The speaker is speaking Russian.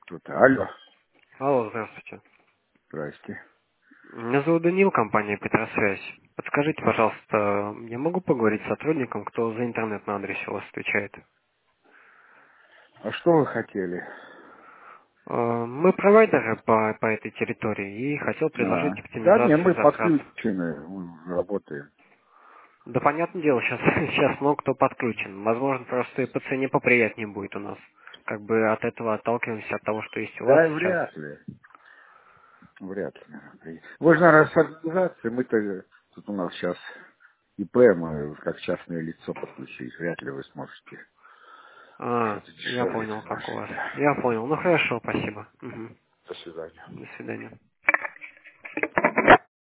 Тут, алло, Алло, здравствуйте. здрасте. Меня зовут Данил, компания Петросвязь. Подскажите, пожалуйста, я могу поговорить с сотрудником, кто за интернет на адресе у вас отвечает? А что вы хотели? Мы провайдеры по этой территории и хотел предложить Да, не, оптимизацию мы затрат. подключены, мы работаем. Да, понятное дело, сейчас, сейчас много кто подключен. Возможно, просто и по цене поприятнее будет у нас. Как бы от этого отталкиваемся от того, что есть у вас Да, сейчас. вряд ли. Вряд ли. Вы же, наверное, с организацией, мы-то, тут у нас сейчас ИП, мы как частное лицо подключились, вряд ли вы сможете что-то Я дешевле понял, как у предложить, вас. да. Я понял. Ну хорошо, спасибо. Мгм. До свидания. До свидания.